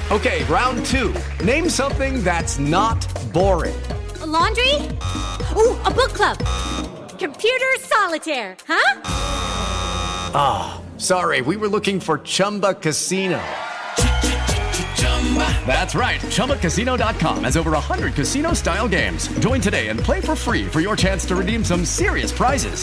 Okay, round two. Name something that's not boring. A laundry? Ooh, a book club. Computer solitaire, huh? Ah, oh, sorry, we were looking for Chumba Casino. That's right, ChumbaCasino.com has over 100 casino-style games. Join today and play for free for your chance to redeem some serious prizes.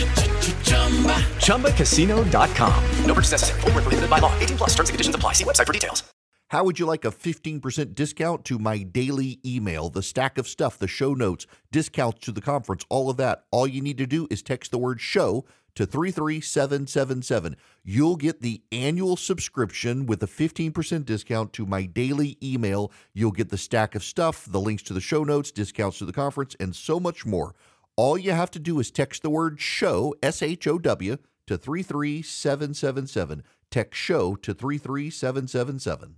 ChumbaCasino.com. No purchase necessary. Void where prohibited by law. 18 plus. Terms and conditions apply. See website for details. How would you like a 15% discount to my daily email, the stack of stuff, the show notes, discounts to the conference, all of that? All you need to do is text the word show to 33777. You'll get the annual subscription with a 15% discount to my daily email. You'll get the stack of stuff, the links to the show notes, discounts to the conference, and so much more. All you have to do is text the word show, SHOW, to 33777. Text show to 33777.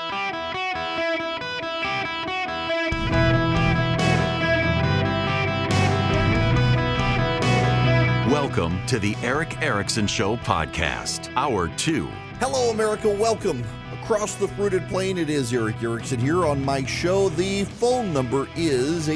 Welcome to the Erick Erickson Show podcast, Hour 2. Hello, America. Welcome. Across the fruited plain, it is Erick Erickson here on my show. The phone number is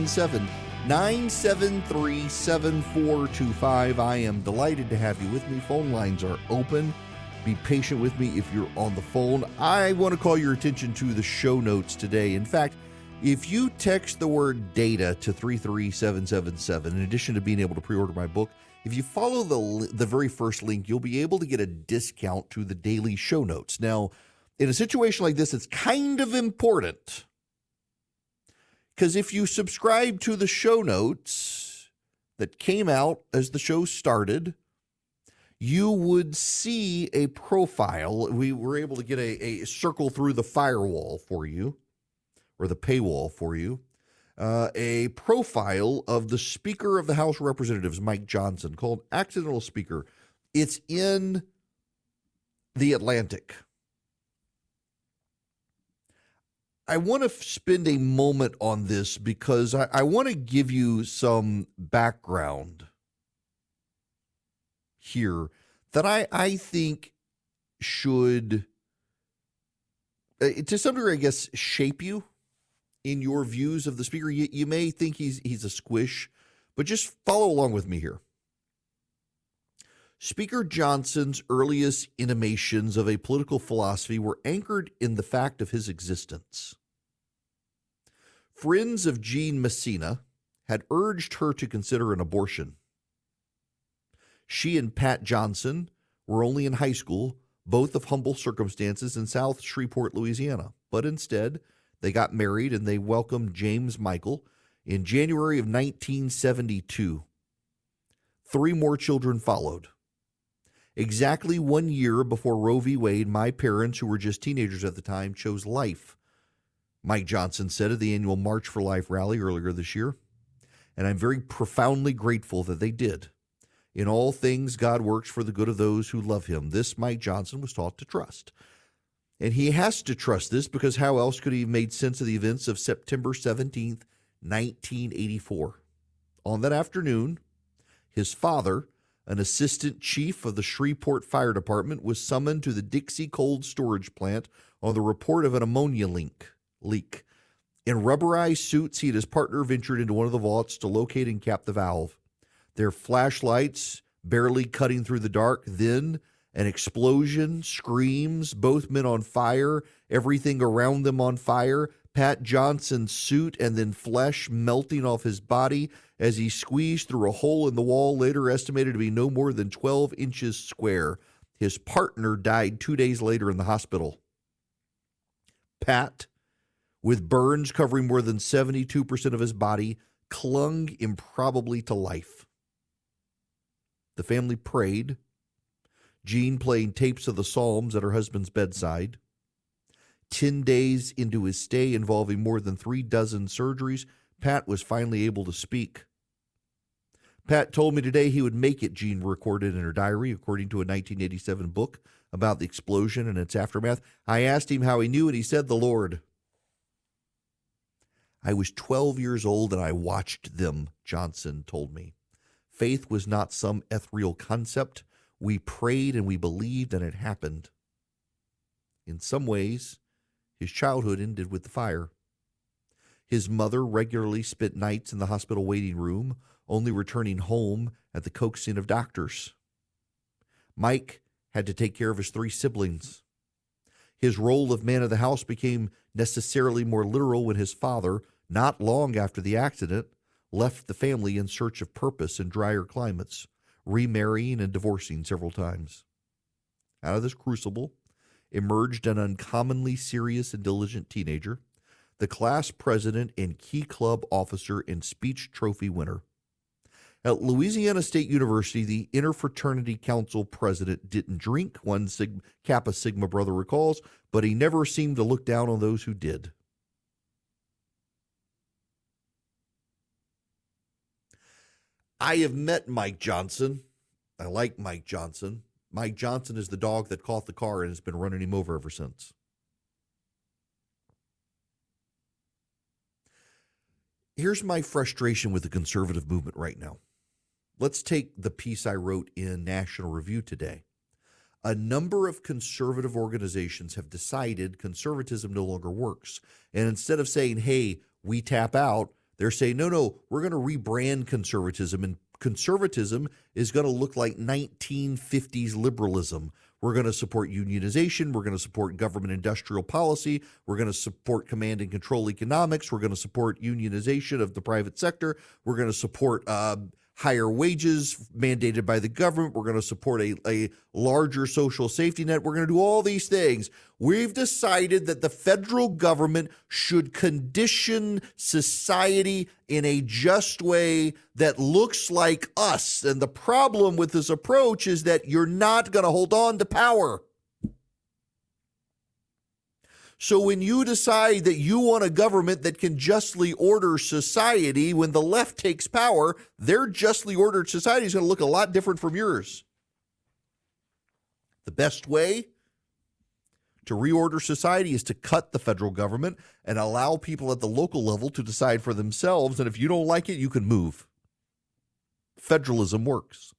877-973-7425. I am delighted to have you with me. Phone lines are open. Be patient with me if you're on the phone. I want to call your attention to the show notes today. In fact, if you text the word data to 33777, in addition to being able to pre-order my book, if you follow the very first link, you'll be able to get a discount to the daily show notes. Now, in a situation like this, it's kind of important because if you subscribe to the show notes that came out as the show started, you would see a profile. We were able to get a circle through the firewall for you, or the paywall for you, a profile of the Speaker of the House of Representatives, Mike Johnson, called Accidental Speaker. It's in The Atlantic. I want to spend a moment on this because I want to give you some background here that I think should, to some degree, I guess, shape you in your views of the speaker. You may think he's a squish, but just follow along with me here. Speaker Johnson's earliest intimations of a political philosophy were anchored in the fact of his existence. Friends of Jean Messina had urged her to consider an abortion. She and Pat Johnson were only in high school, both of humble circumstances in South Shreveport, Louisiana. But instead, they got married and they welcomed James Michael in January of 1972. 3 more children followed. Exactly 1 year before Roe v. Wade, my parents, who were just teenagers at the time, chose life, Mike Johnson said at the annual March for Life rally earlier this year. And I'm very profoundly grateful that they did. In all things, God works for the good of those who love him. This Mike Johnson was taught to trust. And he has to trust this because how else could he have made sense of the events of September 17th, 1984? On that afternoon, his father, an assistant chief of the Shreveport Fire Department, was summoned to the Dixie Cold Storage Plant on the report of an ammonia leak. In rubberized suits, he and his partner ventured into one of the vaults to locate and cap the valve. Their flashlights barely cutting through the dark. Then an explosion, screams, both men on fire, everything around them on fire. Pat Johnson's suit and then flesh melting off his body as he squeezed through a hole in the wall, later estimated to be no more than 12 inches square. His partner died 2 days later in the hospital. Pat, with burns covering more than 72% of his body, clung improbably to life. The family prayed, Jean playing tapes of the Psalms at her husband's bedside. 10 days into his stay involving more than 36 surgeries, Pat was finally able to speak. Pat told me today he would make it, Jean recorded in her diary, according to a 1987 book about the explosion and its aftermath. I asked him how he knew, and he said, the Lord. I was 12 years old and I watched them, Johnson told me. Faith was not some ethereal concept. We prayed and we believed and it happened. In some ways, His childhood ended with the fire. His mother regularly spent nights in the hospital waiting room, only returning home at the coaxing of doctors. Mike had to take care of his 3 siblings. His role of man of the house became necessarily more literal when his father, not long after the accident, left the family in search of purpose in drier climates, remarrying and divorcing several times. Out of this crucible emerged an uncommonly serious and diligent teenager, the class president and key club officer and speech trophy winner. At Louisiana State University, the Interfraternity Council president didn't drink, one Kappa Sigma brother recalls, but he never seemed to look down on those who did. I have met Mike Johnson. I like Mike Johnson. Mike Johnson is the dog that caught the car and has been running him over ever since. Here's my frustration with the conservative movement right now. Let's take the piece I wrote in National Review today. A number of conservative organizations have decided conservatism no longer works. And instead of saying, hey, we tap out, they're saying, no, we're going to rebrand conservatism. And conservatism is going to look like 1950s liberalism. We're going to support unionization. We're going to support government industrial policy. We're going to support command and control economics. We're going to support unionization of the private sector. We're going to support higher wages mandated by the government. We're going to support a larger social safety net. We're going to do all these things. We've decided that the federal government should condition society in a just way that looks like us. And the problem with this approach is that you're not going to hold on to power. So when you decide that you want a government that can justly order society, when the left takes power, their justly ordered society is going to look a lot different from yours. The best way to reorder society is to cut the federal government and allow people at the local level to decide for themselves. And if you don't like it, you can move. Federalism works.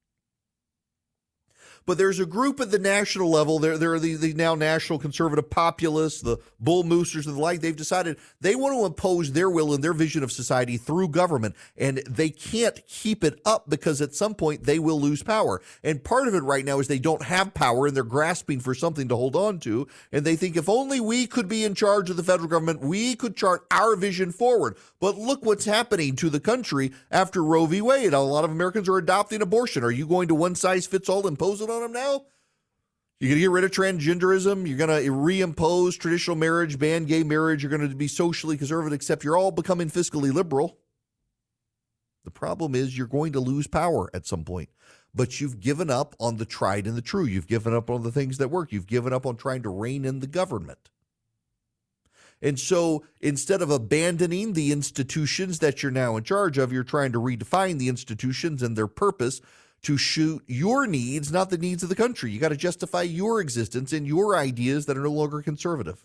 But there's a group at the national level, there are the now national conservative populists, the bull moosers and the like. They've decided they want to impose their will and their vision of society through government, and they can't keep it up because at some point they will lose power. And part of it right now is they don't have power and they're grasping for something to hold on to, and they think if only we could be in charge of the federal government, we could chart our vision forward. But look what's happening to the country after Roe v. Wade. A lot of Americans are adopting abortion. Are you going to one size fits all impose it on them now? You're going to get rid of transgenderism. You're going to reimpose traditional marriage, ban gay marriage. You're going to be socially conservative, except you're all becoming fiscally liberal. The problem is you're going to lose power at some point. But you've given up on the tried and the true. You've given up on the things that work. You've given up on trying to rein in the government. And so instead of abandoning the institutions that you're now in charge of, you're trying to redefine the institutions and their purpose to suit your needs, not the needs of the country. You got to justify your existence and your ideas that are no longer conservative.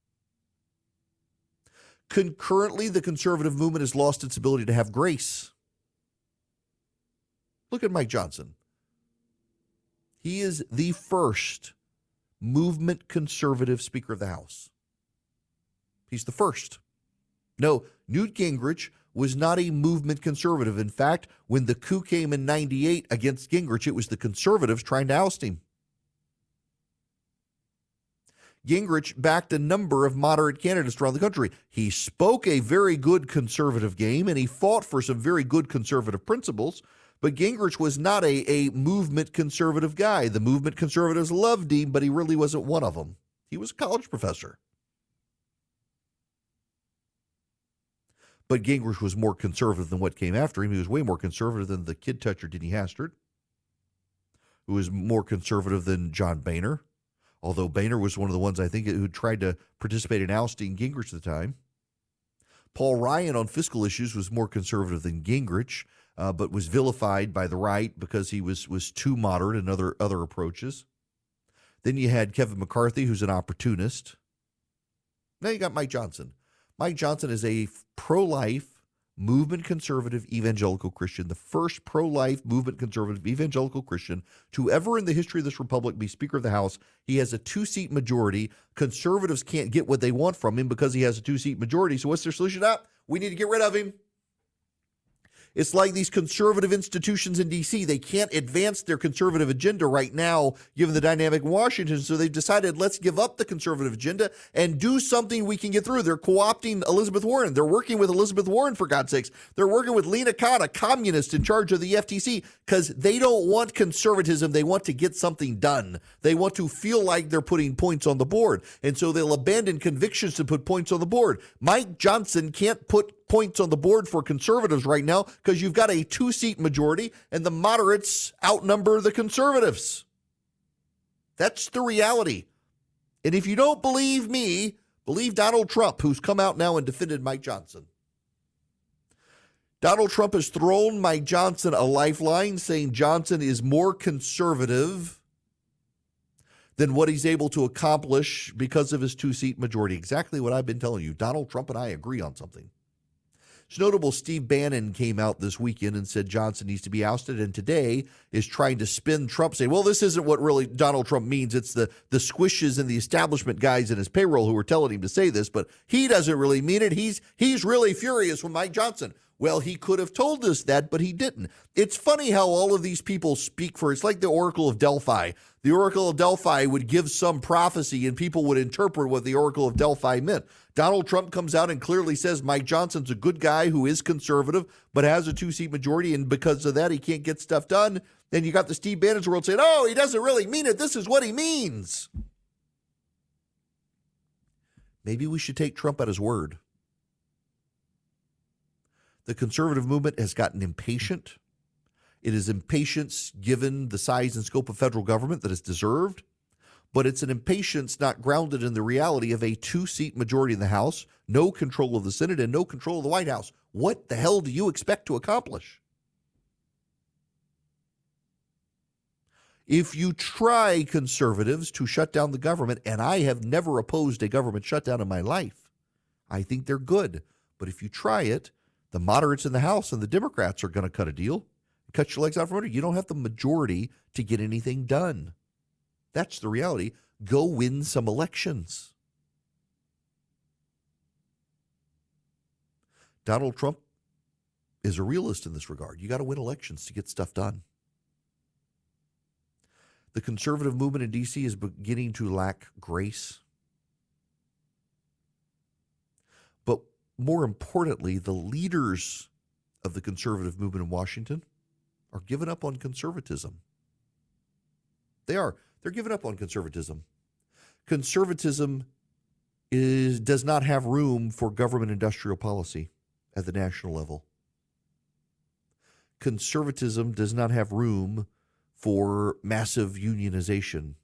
Concurrently, the conservative movement has lost its ability to have grace. Look at Mike Johnson. He is the first movement conservative Speaker of the House. He's the first. No, Newt Gingrich was not a movement conservative. In fact, when the coup came in 98 against Gingrich, it was the conservatives trying to oust him. Gingrich backed a number of moderate candidates around the country. He spoke a very good conservative game, and he fought for some very good conservative principles, but Gingrich was not a movement conservative guy. The movement conservatives loved him, but he really wasn't one of them. He was a college professor. But Gingrich was more conservative than what came after him. He was way more conservative than the kid toucher Denny Hastert, who was more conservative than John Boehner, although Boehner was one of the ones I think who tried to participate in ousting Gingrich at the time. Paul Ryan on fiscal issues was more conservative than Gingrich, but was vilified by the right because he was too moderate in other approaches. Then you had Kevin McCarthy, who's an opportunist. Now you got Mike Johnson. Mike Johnson is a pro-life, movement conservative evangelical Christian, the first pro-life movement conservative evangelical Christian to ever in the history of this republic be Speaker of the House. He has a 2-seat majority. Conservatives can't get what they want from him because he has a 2-seat majority. So what's their solution? We need to get rid of him. It's like these conservative institutions in D.C. They can't advance their conservative agenda right now, given the dynamic in Washington. So they've decided, let's give up the conservative agenda and do something we can get through. They're co-opting Elizabeth Warren. They're working with Elizabeth Warren, for God's sakes. They're working with Lena Khan, a communist in charge of the FTC, because they don't want conservatism. They want to get something done. They want to feel like they're putting points on the board. And so they'll abandon convictions to put points on the board. Mike Johnson can't put points on the board for conservatives right now because you've got a 2-seat majority and the moderates outnumber the conservatives. That's the reality. And if you don't believe me, believe Donald Trump, who's come out now and defended Mike Johnson. Donald Trump has thrown Mike Johnson a lifeline, saying Johnson is more conservative than what he's able to accomplish because of his 2-seat majority. Exactly what I've been telling you. Donald Trump and I agree on something. It's notable Steve Bannon came out this weekend and said Johnson needs to be ousted, and today is trying to spin Trump, saying, well, this isn't what really Donald Trump means. It's the squishes and the establishment guys in his payroll who are telling him to say this, but he doesn't really mean it. He's really furious with Mike Johnson. Well, he could have told us that, but he didn't. It's funny how all of these people speak for, it's like the Oracle of Delphi. The Oracle of Delphi would give some prophecy and people would interpret what the Oracle of Delphi meant. Donald Trump comes out and clearly says Mike Johnson's a good guy who is conservative, but has a 2-seat majority, and because of that, he can't get stuff done. Then you got the Steve Bannon's world saying, oh, he doesn't really mean it. This is what he means. Maybe we should take Trump at his word. The conservative movement has gotten impatient. It is impatience given the size and scope of federal government that is deserved, but it's an impatience not grounded in the reality of a 2-seat majority in the House, no control of the Senate, and no control of the White House. What the hell do you expect to accomplish? If you try, conservatives, to shut down the government, and I have never opposed a government shutdown in my life, I think they're good. But if you try it, the moderates in the House and the Democrats are going to cut a deal, cut your legs out from under. You don't have the majority to get anything done. That's the reality. Go win some elections. Donald Trump is a realist in this regard. You got to win elections to get stuff done. The conservative movement in D.C. is beginning to lack grace. But more importantly, the leaders of the conservative movement in Washington are giving up on conservatism. They are. They're giving up on conservatism. Conservatism does not have room for government industrial policy at the national level. Conservatism does not have room for massive unionization.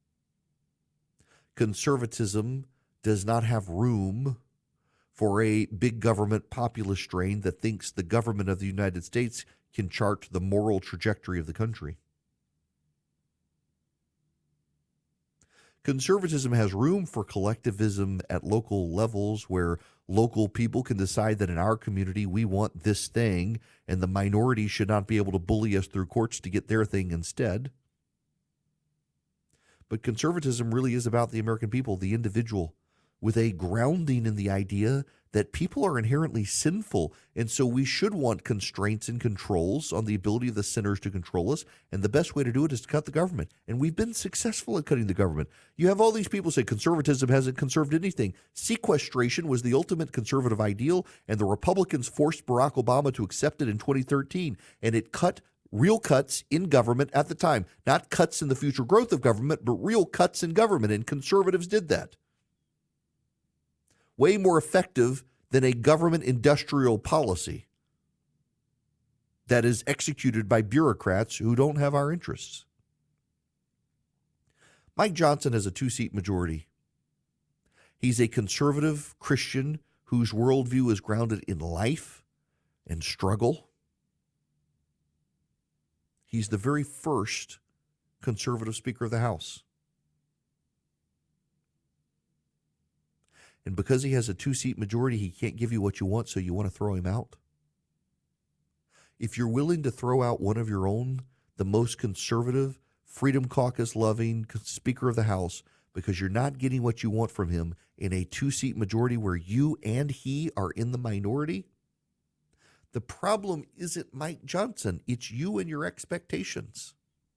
Conservatism does not have room for a big government populist strain that thinks the government of the United States can chart the moral trajectory of the country. Conservatism has room for collectivism at local levels where local people can decide that in our community we want this thing and the minority should not be able to bully us through courts to get their thing instead. But conservatism really is about the American people, the individual, with a grounding in the idea that people are inherently sinful, and so we should want constraints and controls on the ability of the sinners to control us, and the best way to do it is to cut the government. And we've been successful at cutting the government. You have all these people say conservatism hasn't conserved anything. Sequestration was the ultimate conservative ideal, and the Republicans forced Barack Obama to accept it in 2013, and it cut real cuts in government at the time. Not cuts in the future growth of government, but real cuts in government, and conservatives did that. Way more effective than a government industrial policy that is executed by bureaucrats who don't have our interests. Mike Johnson has a 2-seat majority. He's a conservative Christian whose worldview is grounded in life and struggle. He's the very first conservative Speaker of the House. And because he has a 2-seat majority, he can't give you what you want, so you want to throw him out. if you're willing to throw out one of your own, the most conservative, Freedom Caucus loving Speaker of the House, because you're not getting what you want from him in a 2-seat majority where you and he are in the minority, the problem isn't Mike Johnson. It's you and your expectations.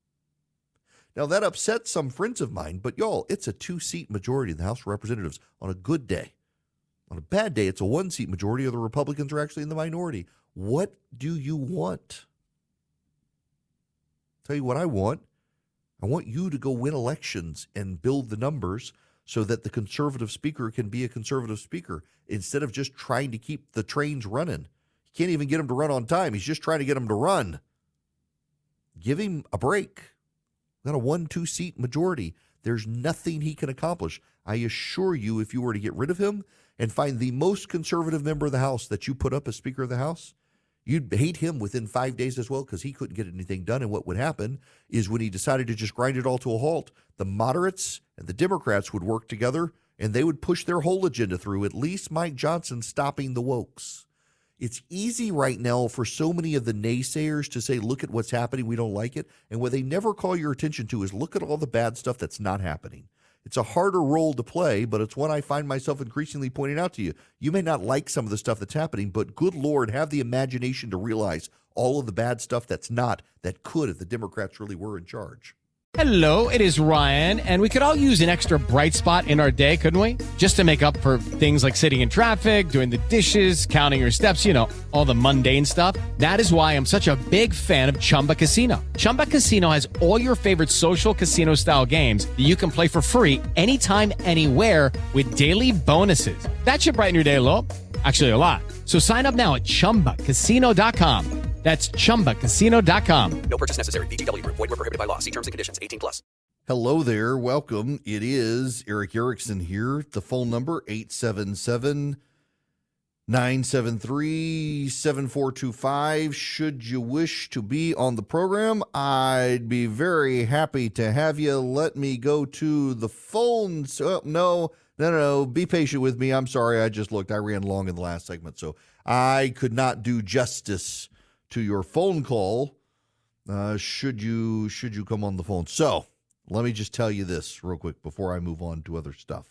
Now, that upsets some friends of mine, but y'all, it's a 2-seat majority in the House of Representatives on a good day. On a bad day, it's a 1-seat majority, or the Republicans are actually in the minority. What do you want? Tell you what I want. I want you to go win elections and build the numbers so that the conservative speaker can be a conservative speaker instead of just trying to keep the trains running. You can't even get him to run on time. He's just trying to get him to run. Give him a break. Got a 1-2 seat majority. There's nothing he can accomplish. I assure you, if you were to get rid of him and find the most conservative member of the House that you put up as Speaker of the House, you'd hate him within 5 days as well, because he couldn't get anything done. And what would happen is when he decided to just grind it all to a halt, the moderates and the Democrats would work together and they would push their whole agenda through, at least Mike Johnson stopping the wokes. It's easy right now for so many of the naysayers to say, look at what's happening, we don't like it. And what they never call your attention to is look at all the bad stuff that's not happening. It's a harder role to play, but it's one I find myself increasingly pointing out to you. You may not like some of the stuff that's happening, but good Lord, have the imagination to realize all of the bad stuff that's not, that could if the Democrats really were in charge. Hello, it is Ryan, and we could all use an extra bright spot in our day, couldn't we? Just to make up for things like sitting in traffic, doing the dishes, counting your steps, all the mundane stuff. That is why I'm such a big fan of Chumba Casino. Chumba Casino has all your favorite social casino-style games that you can play for free anytime, anywhere with daily bonuses. That should brighten your day a little. Actually, a lot. So sign up now at ChumbaCasino.com. That's ChumbaCasino.com. No purchase necessary. VGW Group. Void where prohibited by law. See terms and conditions. 18+. Hello there. Welcome. It is Erick Erickson here. The phone number, 877-973-7425. Should you wish to be on the program, I'd be very happy to have you. Let me go to the phones. Oh, no. Be patient with me. I'm sorry. I just looked. I ran long in the last segment, so I could not do justice to your phone call, should you come on the phone. So let me just tell you this real quick before I move on to other stuff.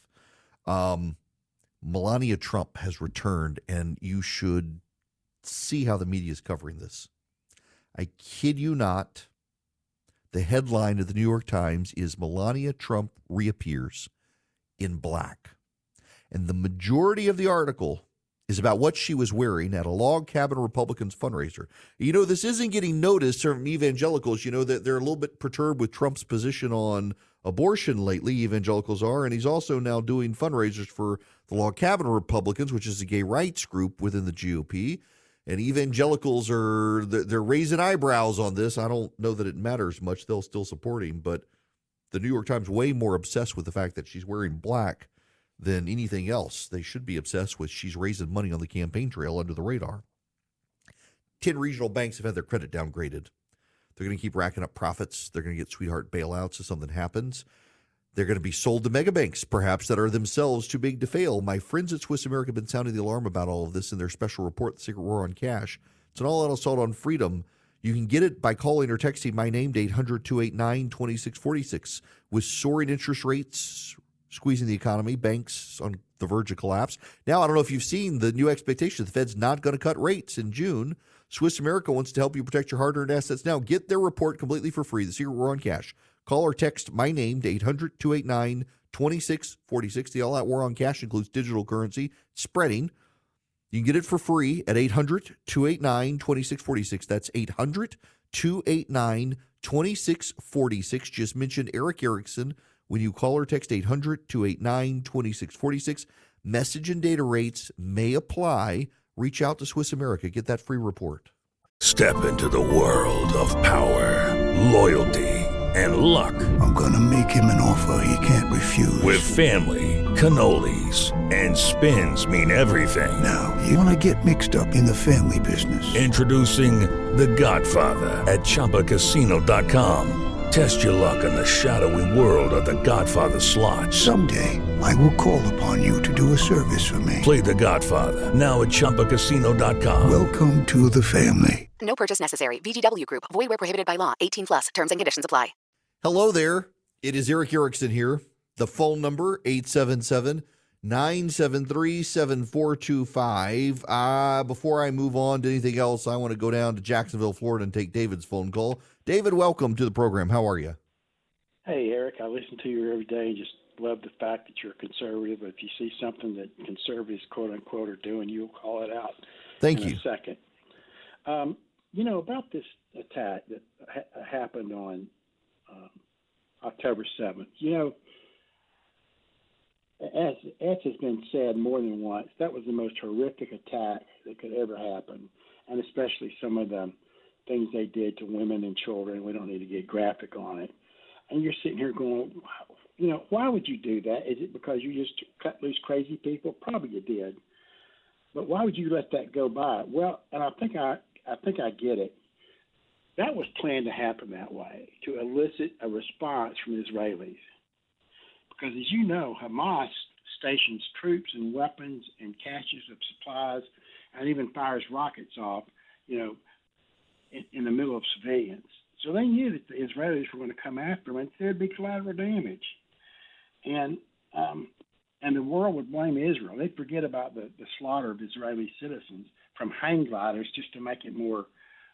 Melania Trump has returned, and you should see how the media is covering this. I kid you not. The headline of the New York Times is Melania Trump reappears in black. And the majority of the article is about what she was wearing at a Log Cabin Republicans fundraiser. This isn't getting noticed from evangelicals. That they're a little bit perturbed with Trump's position on abortion lately, evangelicals are, and he's also now doing fundraisers for the Log Cabin Republicans, which is a gay rights group within the GOP. And evangelicals they're raising eyebrows on this. I don't know that it matters much. They'll still support him, but the New York Times way more obsessed with the fact that she's wearing black than anything else. They should be obsessed with she's raising money on the campaign trail under the radar. 10 regional banks have had their credit downgraded. They're going to keep racking up profits. They're going to get sweetheart bailouts if something happens. They're going to be sold to mega banks, perhaps, that are themselves too big to fail. My friends at Swiss America have been sounding the alarm about all of this in their special report, The Secret War on Cash. It's an all-out assault on freedom. You can get it by calling or texting my name to 800-289-2646. With soaring interest rates squeezing the economy, banks on the verge of collapse. Now, I don't know if you've seen the new expectation. The Fed's not going to cut rates in June. Swiss America wants to help you protect your hard-earned assets now. Get their report completely for free. The Secret War on Cash. Call or text my name to 800-289-2646. The all-out war on cash includes digital currency spreading. You can get it for free at 800-289-2646. That's 800-289-2646. Just mention Erick Erickson when you call or text 800-289-2646. Message and data rates may apply. Reach out to Swiss America. Get that free report. Step into the world of power, loyalty, and luck. I'm going to make him an offer he can't refuse. With family, cannolis, and spins mean everything. Now, you want to get mixed up in the family business. Introducing The Godfather at ChumbaCasino.com. Test your luck in the shadowy world of The Godfather slot. Someday, I will call upon you to do a service for me. Play The Godfather, now at ChumbaCasino.com. Welcome to the family. No purchase necessary. VGW Group. Void where prohibited by law. 18 plus. Terms and conditions apply. Hello there. It is Eric Erickson here. The phone number, 877-973-7425. Before I move on to anything else, I want to go down to Jacksonville, Florida, and take David's phone call. David, welcome to the program. How are you? Hey, Eric. I listen to you every day and just love the fact that you're a conservative. If you see something that conservatives, quote-unquote, are doing, you'll call it out. Thank in you. a second. About this attack that happened on October 7th, as has been said more than once, that was the most horrific attack that could ever happen, and especially some of the things they did to women and children. We don't need to get graphic on it. And you're sitting here going, why would you do that? Is it because you just cut loose crazy people? Probably you did. But why would you let that go by? Well, and I think I get it. That was planned to happen that way, to elicit a response from the Israelis. Because as you know, Hamas stations troops and weapons and caches of supplies and even fires rockets off, in the middle of civilians. So they knew that the Israelis were going to come after them and there'd be collateral damage. And the world would blame Israel. They'd forget about the slaughter of Israeli citizens from hang gliders just to make it more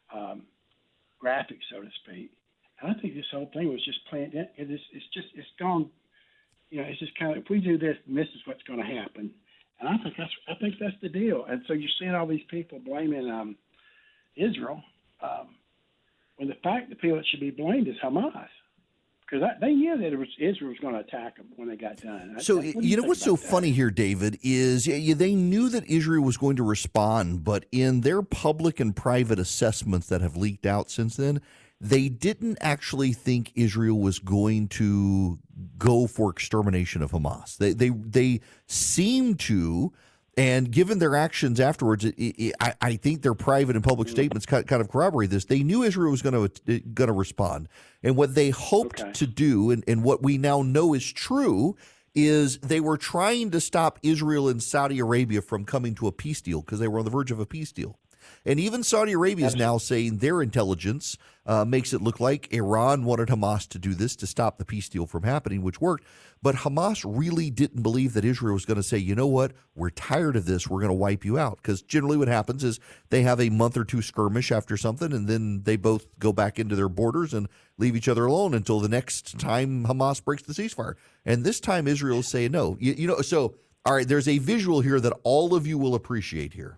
graphic, so to speak. And I think this whole thing was just planned. It's gone. It's just kind of, if we do this, then this is what's going to happen. And I think that's the deal. And so you're seeing all these people blaming Israel, when the fact the people that should be blamed is Hamas. Because they knew that Israel was going to attack them when they got done. So, what's so funny here, David, is they knew that Israel was going to respond, but in their public and private assessments that have leaked out since then, they didn't actually think Israel was going to go for extermination of Hamas. They seem to, and given their actions afterwards, I think their private and public statements kind of corroborate this. They knew Israel was going to respond, and what they hoped to do, and what we now know is true, is they were trying to stop Israel and Saudi Arabia from coming to a peace deal because they were on the verge of a peace deal. And even Saudi Arabia is now saying their intelligence makes it look like Iran wanted Hamas to do this to stop the peace deal from happening, which worked. But Hamas really didn't believe that Israel was going to say, you know what, we're tired of this, we're going to wipe you out. Because generally what happens is they have a month or two skirmish after something, and then they both go back into their borders and leave each other alone until the next time Hamas breaks the ceasefire. And this time Israel is saying no. So, all right, there's a visual here that all of you will appreciate here.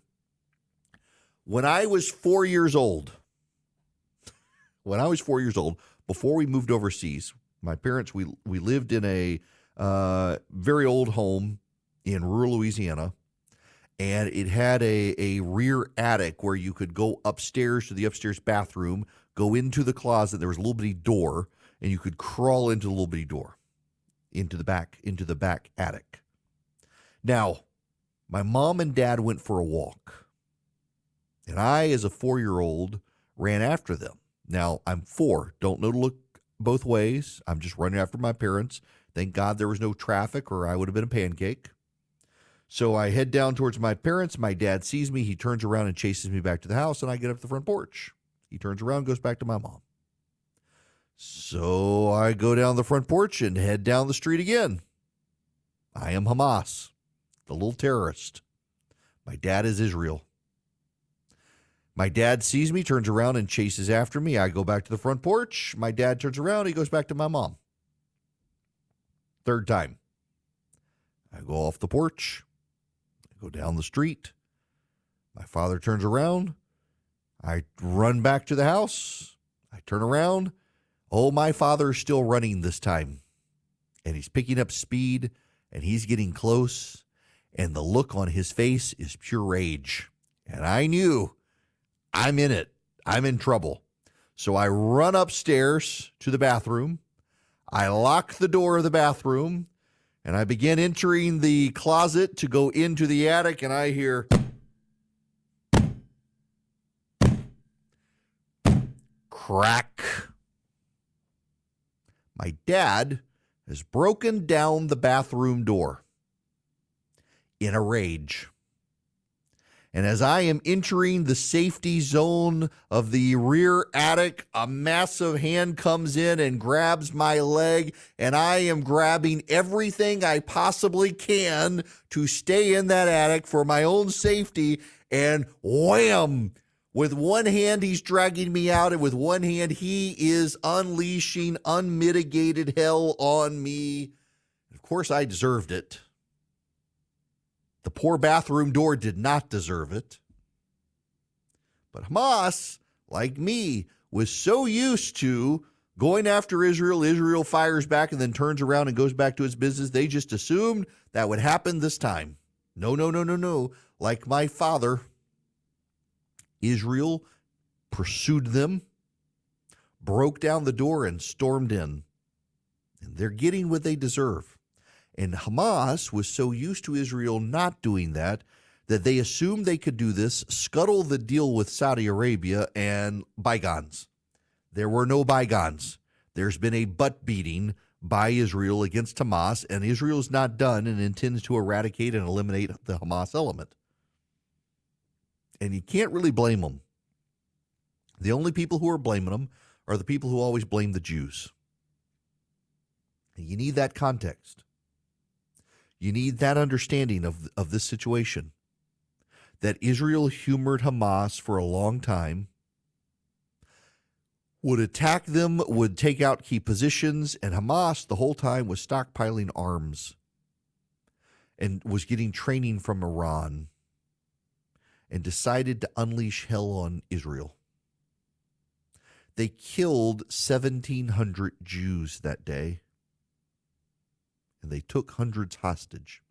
When I was 4 years old, before we moved overseas, my parents, we lived in a very old home in rural Louisiana, and it had a rear attic where you could go upstairs to the upstairs bathroom, go into the closet. There was a little bitty door, and you could crawl into the little bitty door into the back attic. Now, my mom and dad went for a walk. And I, as a 4-year-old, ran after them. Now, I'm 4, don't know to look both ways. I'm just running after my parents. Thank God there was no traffic or I would have been a pancake. So I head down towards my parents. My dad sees me. He turns around and chases me back to the house, and I get up to the front porch. He turns around and goes back to my mom. So I go down the front porch and head down the street again. I am Hamas, the little terrorist. My dad is Israel. My dad sees me, turns around, and chases after me. I go back to the front porch. My dad turns around. He goes back to my mom. Third time. I go off the porch. I go down the street. My father turns around. I run back to the house. I turn around. Oh, my father is still running this time. And he's picking up speed, and he's getting close. And the look on his face is pure rage. And I knew I'm in it. I'm in trouble. So I run upstairs to the bathroom. I lock the door of the bathroom, and I begin entering the closet to go into the attic, and I hear crack. My dad has broken down the bathroom door in a rage. And as I am entering the safety zone of the rear attic, a massive hand comes in and grabs my leg, and I am grabbing everything I possibly can to stay in that attic for my own safety. And wham! With one hand, he's dragging me out, and with one hand, he is unleashing unmitigated hell on me. Of course, I deserved it. The poor bathroom door did not deserve it. But Hamas, like me, was so used to going after Israel. Israel fires back and then turns around and goes back to its business. They just assumed that would happen this time. No. Like my father, Israel pursued them, broke down the door, and stormed in. And they're getting what they deserve. And Hamas was so used to Israel not doing that they assumed they could do this, scuttle the deal with Saudi Arabia, and bygones. There were no bygones. There's been a butt beating by Israel against Hamas, and Israel's not done and intends to eradicate and eliminate the Hamas element. And you can't really blame them. The only people who are blaming them are the people who always blame the Jews. And you need that context. You need that understanding of this situation, that Israel humored Hamas for a long time, would attack them, would take out key positions, and Hamas the whole time was stockpiling arms and was getting training from Iran and decided to unleash hell on Israel. They killed 1,700 Jews that day. And they took hundreds hostage.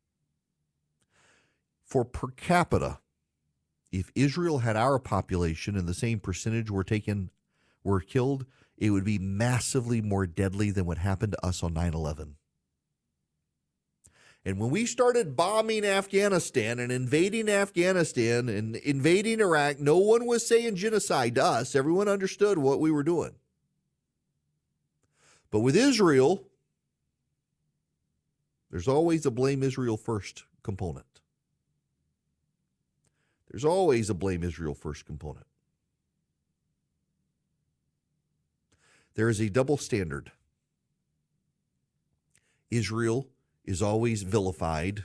For per capita, if Israel had our population and the same percentage were killed, it would be massively more deadly than what happened to us on 9/11. And when we started bombing Afghanistan and invading Afghanistan and invading Iraq, no one was saying genocide to us. Everyone understood what we were doing. But with Israel, there's always a blame Israel first component. There's always a blame Israel first component. There is a double standard. Israel is always vilified.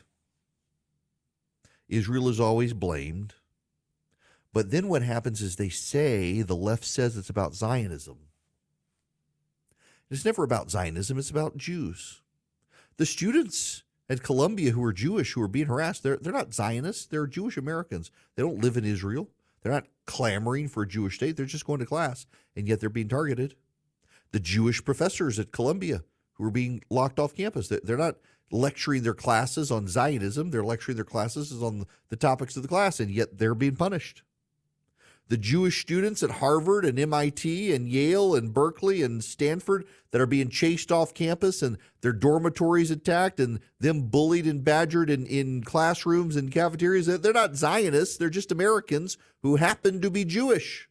Israel is always blamed. But then what happens is the left says it's about Zionism. It's never about Zionism, it's about Jews. The students at Columbia who are Jewish, who are being harassed, they're not Zionists. They're Jewish Americans. They don't live in Israel. They're not clamoring for a Jewish state. They're just going to class, and yet they're being targeted. The Jewish professors at Columbia who are being locked off campus, they're not lecturing their classes on Zionism. They're lecturing their classes on the topics of the class, and yet they're being punished. The Jewish students at Harvard and MIT and Yale and Berkeley and Stanford that are being chased off campus and their dormitories attacked and them bullied and badgered in classrooms and cafeterias, they're not Zionists. They're just Americans who happen to be Jewish.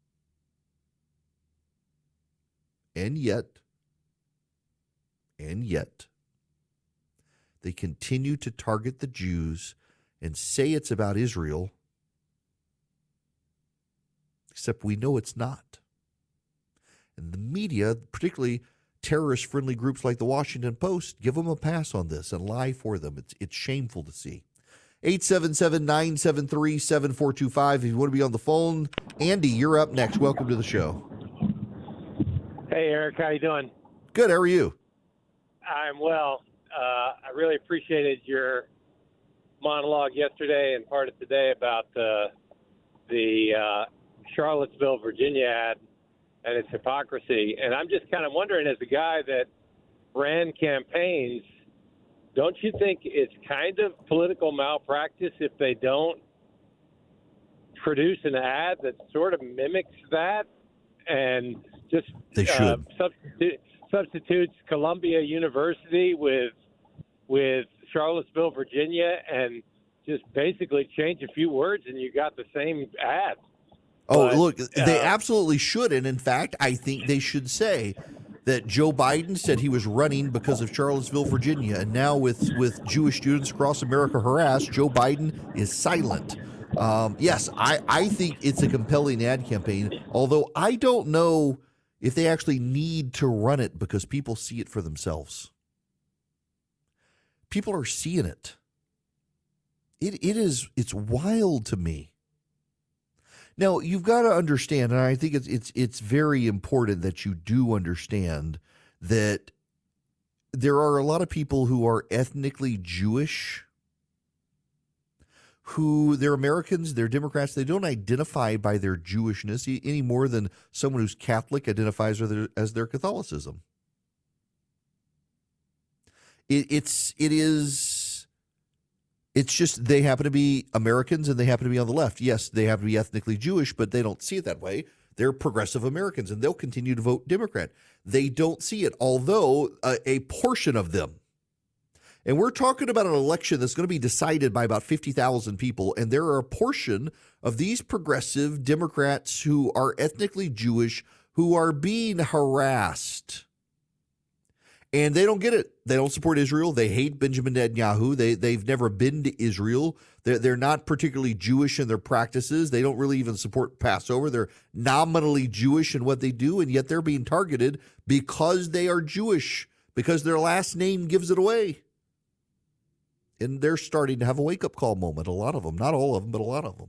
And yet, they continue to target the Jews and say it's about Israel, except we know it's not. And the media, particularly terrorist-friendly groups like the Washington Post, give them a pass on this and lie for them. It's shameful to see. 877-973-7425. If you want to be on the phone, Andy, you're up next. Welcome to the show. Hey, Eric. How you doing? Good. How are you? I'm well. I really appreciated your monologue yesterday and part of today about the Charlottesville, Virginia ad and its hypocrisy. And I'm just kind of wondering, as a guy that ran campaigns, don't you think it's kind of political malpractice if they don't produce an ad that sort of mimics that and just they should. Substitutes Columbia University with Charlottesville, Virginia, and just basically change a few words and you got the same ad. Oh, look, they absolutely should. And in fact, I think they should say that Joe Biden said he was running because of Charlottesville, Virginia, and now with Jewish students across America harassed, Joe Biden is silent. Yes, I think it's a compelling ad campaign, although I don't know if they actually need to run it because people see it for themselves. People are seeing it. It's wild to me. Now, you've got to understand, and I think it's very important that you do understand that there are a lot of people who are ethnically Jewish, who they're Americans, they're Democrats, they don't identify by their Jewishness any more than someone who's Catholic identifies as their Catholicism. It's just they happen to be Americans and they happen to be on the left. Yes, they happen to be ethnically Jewish, but they don't see it that way. They're progressive Americans, and they'll continue to vote Democrat. They don't see it, although a portion of them. And we're talking about an election that's going to be decided by about 50,000 people, and there are a portion of these progressive Democrats who are ethnically Jewish who are being harassed. And they don't get it. They don't support Israel. They hate Benjamin Netanyahu. They've never been to Israel. They're not particularly Jewish in their practices. They don't really even support Passover. They're nominally Jewish in what they do, and yet they're being targeted because they are Jewish, because their last name gives it away. And they're starting to have a wake-up call moment, a lot of them. Not all of them, but a lot of them.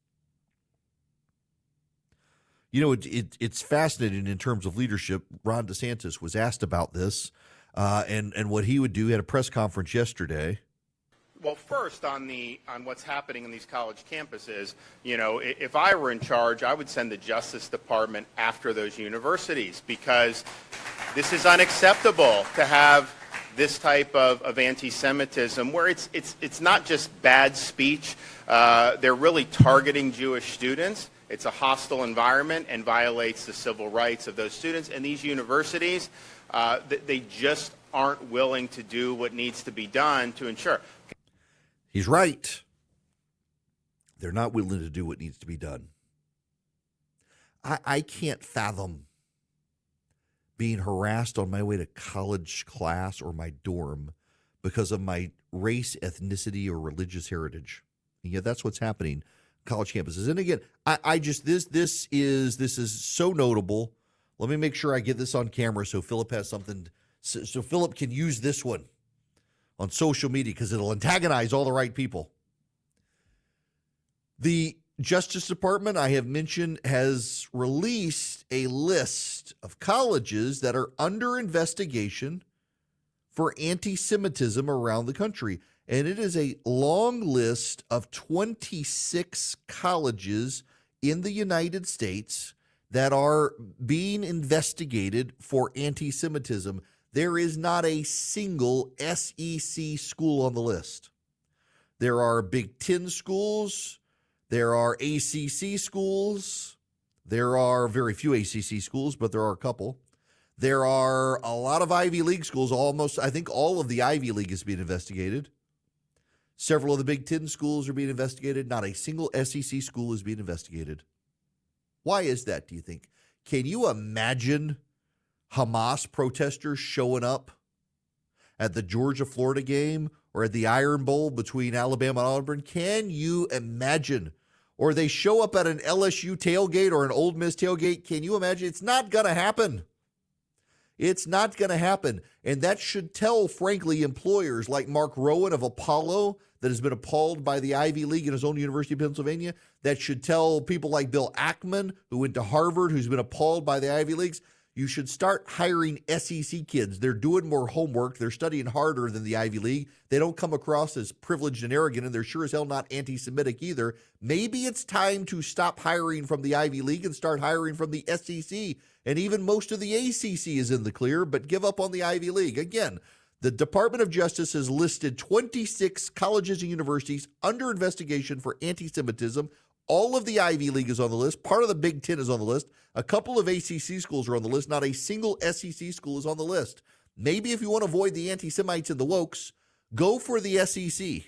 You know, it's fascinating in terms of leadership. Ron DeSantis was asked about this and what he would do. He had a press conference yesterday. Well, first on what's happening in these college campuses, you know, if I were in charge, I would send the Justice Department after those universities, because this is unacceptable to have this type of anti-Semitism where it's not just bad speech. They're really targeting Jewish students. It's a hostile environment and violates the civil rights of those students. And these universities, they just aren't willing to do what needs to be done to ensure. He's right. They're not willing to do what needs to be done. I can't fathom being harassed on my way to college class or my dorm because of my race, ethnicity, or religious heritage. And yet that's what's happening. College campuses. And again, I just this is so notable. Let me make sure I get this on camera so Philip has something, so Philip can use this one on social media because it'll antagonize all the right people. The Justice Department, I have mentioned, has released a list of colleges that are under investigation for anti-Semitism around the country. And it is a long list of 26 colleges in the United States that are being investigated for anti-Semitism. There is not a single SEC school on the list. There are Big Ten schools. There are ACC schools. There are very few ACC schools, but there are a couple. There are a lot of Ivy League schools. Almost, I think all of the Ivy League is being investigated. Several of the Big Ten schools are being investigated. Not a single SEC school is being investigated. Why is that, do you think? Can you imagine Hamas protesters showing up at the Georgia-Florida game or at the Iron Bowl between Alabama and Auburn? Can you imagine? Or they show up at an LSU tailgate or an Ole Miss tailgate. Can you imagine? It's not going to happen. It's not going to happen. And that should tell, frankly, employers like Mark Rowan of Apollo that has been appalled by the Ivy League in his own University of Pennsylvania. That should tell people like Bill Ackman, who went to Harvard, who's been appalled by the Ivy Leagues. You should start hiring SEC kids. They're doing more homework. They're studying harder than the Ivy League. They don't come across as privileged and arrogant, and they're sure as hell not anti-Semitic either. Maybe it's time to stop hiring from the Ivy League and start hiring from the SEC. And even most of the ACC is in the clear, but give up on the Ivy League. Again, the Department of Justice has listed 26 colleges and universities under investigation for anti-Semitism. All of the Ivy League is on the list. Part of the Big Ten is on the list. A couple of ACC schools are on the list. Not a single SEC school is on the list. Maybe if you want to avoid the anti-Semites and the wokes, go for the SEC.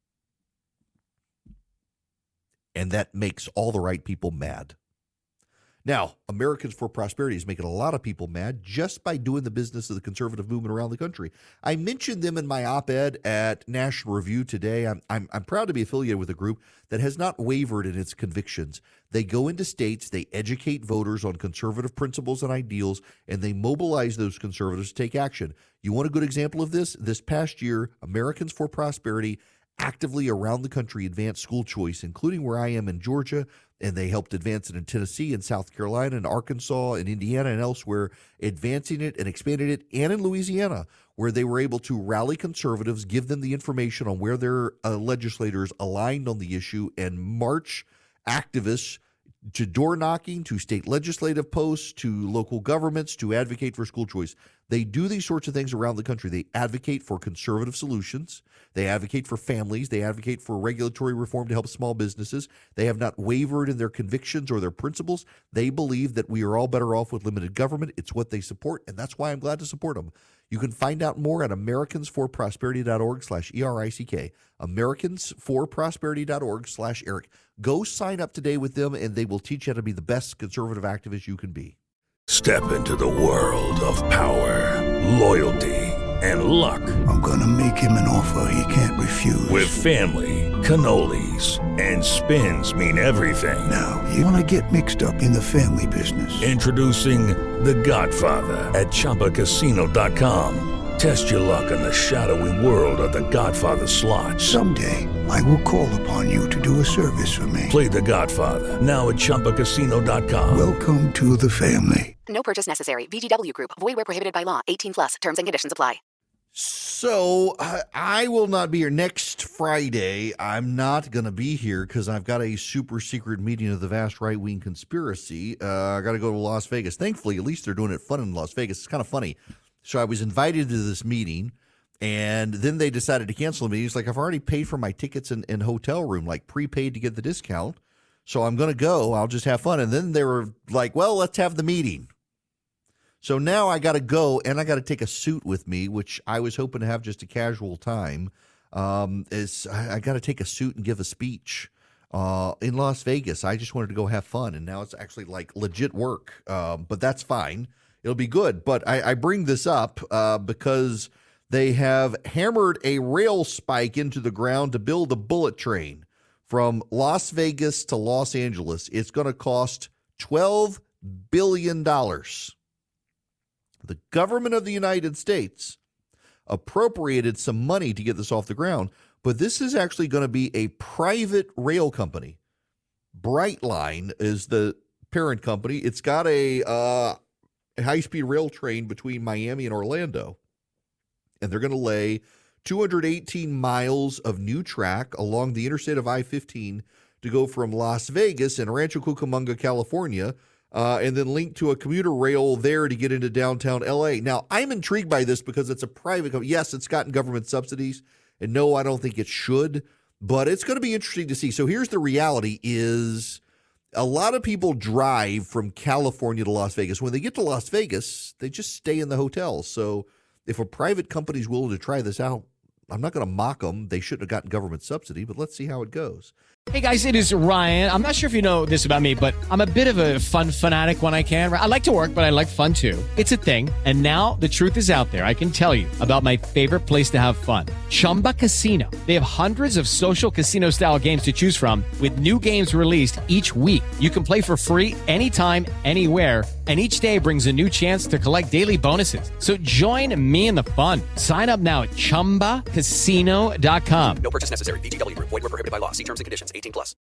And that makes all the right people mad. Now, Americans for Prosperity is making a lot of people mad just by doing the business of the conservative movement around the country. I mentioned them in my op-ed at National Review today. I'm proud to be affiliated with a group that has not wavered in its convictions. They go into states, they educate voters on conservative principles and ideals, and they mobilize those conservatives to take action. You want a good example of this? This past year, Americans for Prosperity actively around the country advanced school choice, including where I am in Georgia, and they helped advance it in Tennessee and South Carolina and Arkansas and Indiana and elsewhere, advancing it and expanding it, and in Louisiana, where they were able to rally conservatives, give them the information on where their legislators aligned on the issue, and march activists to door knocking, to state legislative posts, to local governments to advocate for school choice. They do these sorts of things around the country. They advocate for conservative solutions. They advocate for families. They advocate for regulatory reform to help small businesses. They have not wavered in their convictions or their principles. They believe that we are all better off with limited government. It's what they support, and that's why I'm glad to support them. You can find out more at americansforprosperity.org/ERICK, americansforprosperity.org/Eric. Go sign up today with them, and they will teach you how to be the best conservative activist you can be. Step into the world of power, loyalty, and luck. I'm going to make him an offer he can't refuse. With family, cannolis, and spins mean everything. Now, you want to get mixed up in the family business. Introducing The Godfather at ChumbaCasino.com. Test your luck in the shadowy world of The Godfather slot. Someday, I will call upon you to do a service for me. Play The Godfather now at ChumbaCasino.com. Welcome to the family. No purchase necessary. VGW Group. Void where prohibited by law. 18+. Terms and conditions apply. So I will not be here next Friday. I'm not going to be here because I've got a super secret meeting of the vast right-wing conspiracy. I got to go to Las Vegas. Thankfully, at least they're doing it fun in Las Vegas. It's kind of funny. So I was invited to this meeting, and then they decided to cancel the meeting. It's like, I've already paid for my tickets and hotel room, like prepaid to get the discount. So I'm going to go. I'll just have fun. And then they were like, well, let's have the meeting. So now I got to go, and I got to take a suit with me, which I was hoping to have just a casual time. I got to take a suit and give a speech in Las Vegas. I just wanted to go have fun, and now it's actually like legit work, but that's fine. It'll be good. But I bring this up because they have hammered a rail spike into the ground to build a bullet train from Las Vegas to Los Angeles. It's going to cost $12 billion. The government of the United States appropriated some money to get this off the ground, but this is actually going to be a private rail company. Brightline is the parent company. It's got a high-speed rail train between Miami and Orlando, and they're going to lay 218 miles of new track along the interstate of I-15 to go from Las Vegas and Rancho Cucamonga, California, and then link to a commuter rail there to get into downtown L.A. Now, I'm intrigued by this because it's a private company. Yes, it's gotten government subsidies, and no, I don't think it should, but it's going to be interesting to see. So here's the reality is a lot of people drive from California to Las Vegas. When they get to Las Vegas, they just stay in the hotels. So if a private company is willing to try this out, I'm not going to mock them. They shouldn't have gotten government subsidy, but let's see how it goes. Hey, guys, it is Ryan. I'm not sure if you know this about me, but I'm a bit of a fun fanatic when I can. I like to work, but I like fun, too. It's a thing. And now the truth is out there. I can tell you about my favorite place to have fun, Chumba Casino. They have hundreds of social casino-style games to choose from with new games released each week. You can play for free anytime, anywhere, and each day brings a new chance to collect daily bonuses. So join me in the fun. Sign up now at ChumbaCasino.com. No purchase necessary. VGW Group. Void where prohibited by law. See terms and conditions. 18+.